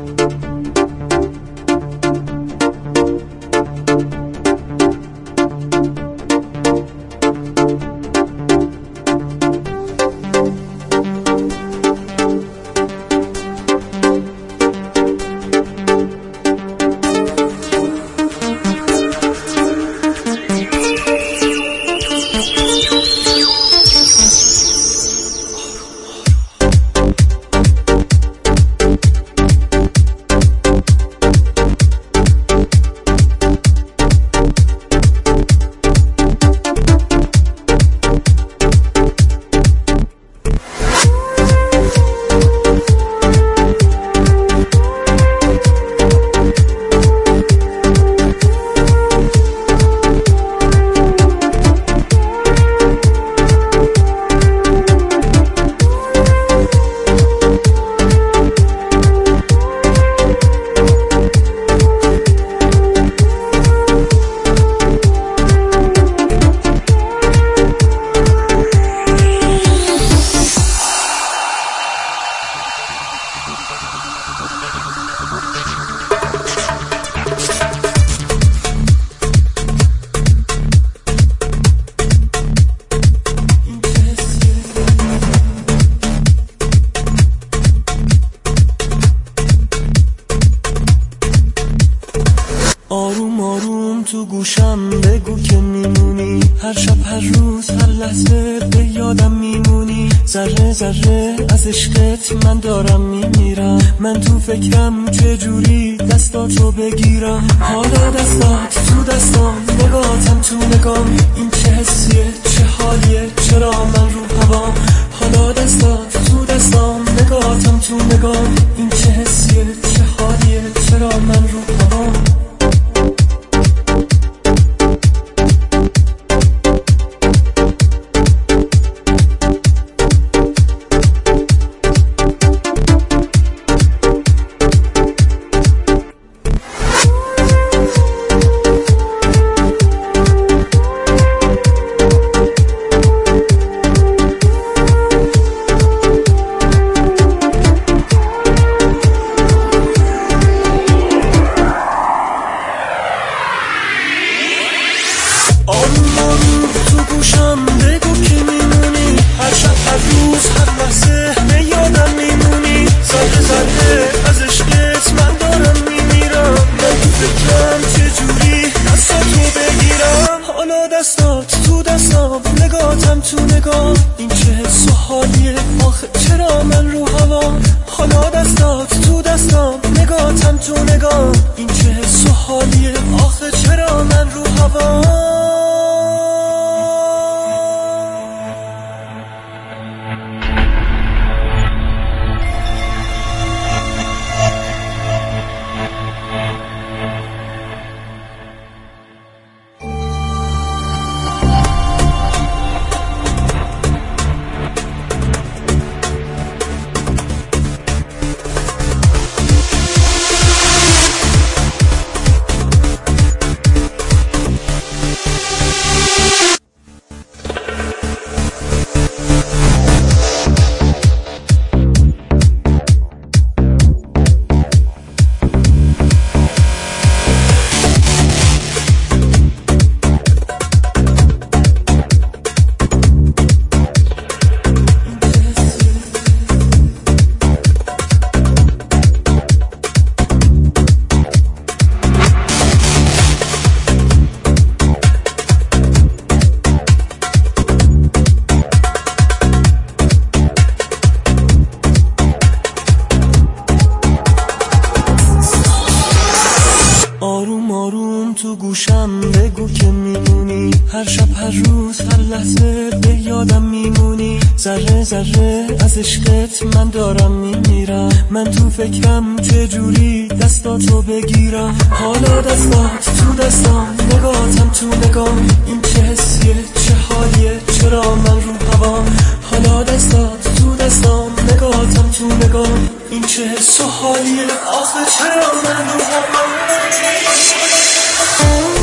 آروم آروم تو گوشم بگو که میمونی، هر شب هر روز هر لحظه به یادم میمونی. ذره ذره از عشقت من دارم میمیرم، من تو فکرم چجوری دستاتو بگیرم. حالا دستات تو دستام، نگاهتم تو نگام، این چه حسیه چه حالیه، چرا من رو هوام. حالا دستات تو دستام، نگاهتم تو نگام، این چه حسیه چه حالیه، چرا من رو هوام. آروم آروم تو گوشم بگو که میمونی، هر شب هر روز هر لحظه به یادم میمونی. ذره ذره از عشقت من دارم میمیرم، من تو فکرم چجوری دستاتو بگیرم. حالا دستات تو دستام، نگاهتم تو نگاه، این چه حس و حالیه آخه چرا من رو هوام. حالا دستات تو دستام، نگاهتم تو نگاه، این چه حس و حالیه آخه چرا من رو هوام. آروم آروم تو گوشم بگو که میمونی، هر شب هر روز هر لحظه به یادم میمونی. ذره ذره از عشقت من دارم میمیرم، من تو فکرم چجوری دستاتو بگیرم. حالا دستات تو دستام، نگاهتم تو نگام، این چه حسیه چه حالیه، چرا من رو هوام. حالا دستات تو دستام، نگاهتم تو نگام، این چه حس و حالیه آخه چرا من رو هوام.